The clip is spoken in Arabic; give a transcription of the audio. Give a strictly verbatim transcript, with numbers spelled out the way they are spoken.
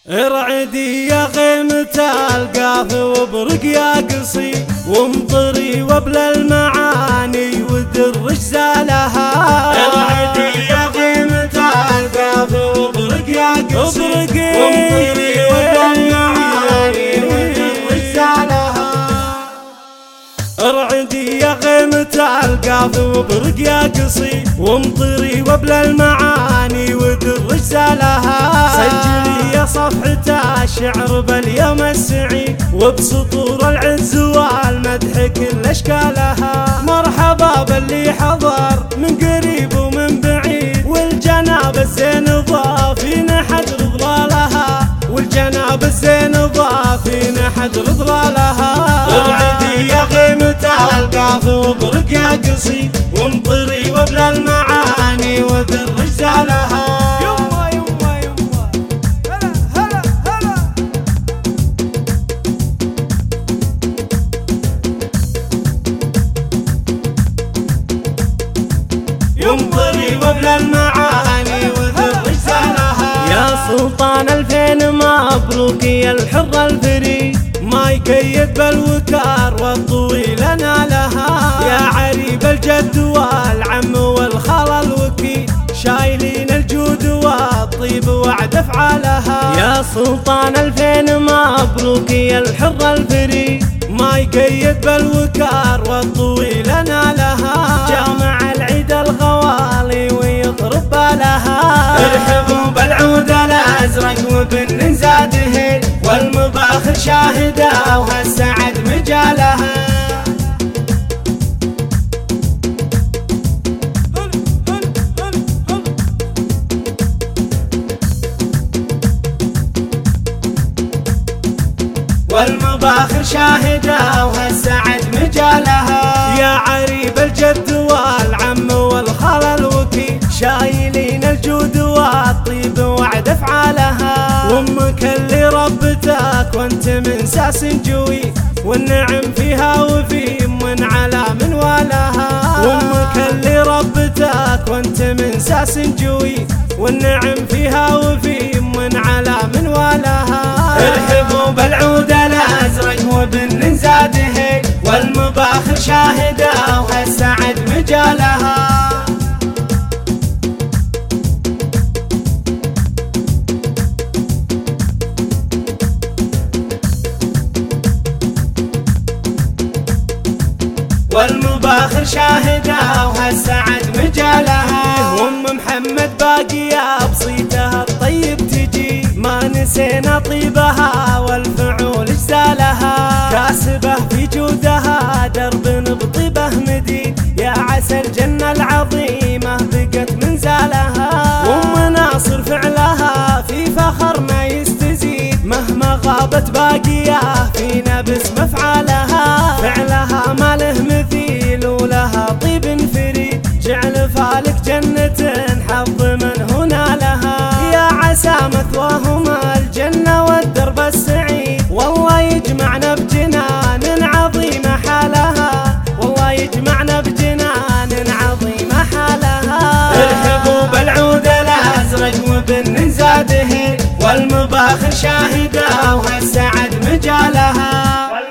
ارعدي يا غيمة القاف وبرق يا قصي وامطري وبلا المعاني ودرج زالها. ارعدي يا غيمة القاف وبرق يا قصي وامطري وبلا المعاني ودرج زالها. ارعدي يا غيمة القاف وبرق يا قصي وامطري وبلا المعاني ودرج زالها. سجلي يا صفحة الشعر باليوم السعيد وبسطور العز والمدح كل اشكالها. مرحبا باللي حضر من قريب ومن بعيد والجناب الزين ضافين حجر ظلالها والجناب الزين ضافين حجر ظلالها. ارعدي يا غيمة القاف وبرق يا قصي وامطري وبلا المعاني ودرج زالها. يما يما يما هلا هلا هلا. يمطري وبلا المعاني ودرج زالها. يا سلطان الفين مبروك يا الحر الفري ما يكيد بالوكار والطويل نالها. يا عريب الجد والعم والخال الوكيل شايلين الجود والطيب وعد افعالها. يا سلطان الفين مبروك يا الحر الفري ما يكيد بالوكار والطويل نالها. جامع العيد الغوالي ويضرب بالها. ارحبوا بالعود الازرق وبن زاده والمباخر شاهده وهالسعد مجالها. والمباخر شاهده وهالسعد مجالها. يا عريب الجد والعم والخال الوكيل شايلين الجود والطيب وعد افعالها. وامك اللي ربتك وانت من ساس جوي والنعم فيها وفي من على من والها. وامك اللي ربتك وانت من ساس جوي والنعم فيها وفي من على من والها. ارحبوا بالعود الازرق وبن زاده والمباخر شاهده وهالسعد مجالها. والمباخر شاهده وهالسعد مجالها. وام محمد باقية بصيتها الطيب تجي ما نسينا طيبها والفعول اجزالها. كاسبه في جودها درب بطيبه مديد يا عسى الجنة العظيمة بقت منزالها. وام ناصر فعلها في فخرنا يستزيد مهما غابت باقية فينا باسم افعالها. فعلها ما له مثيل ولها طيب فريد جعل فالك جنة حظ من هنا لها. يا عسى مثواهما الجنة والدرب السعيد والله يجمعنا بجنان عظيمة حالها. والله يجمعنا بجنان عظيمة حالها. ارحبوا بالعود الازرق وبن زاده والمباخر شاهده وهالسعد مجالها.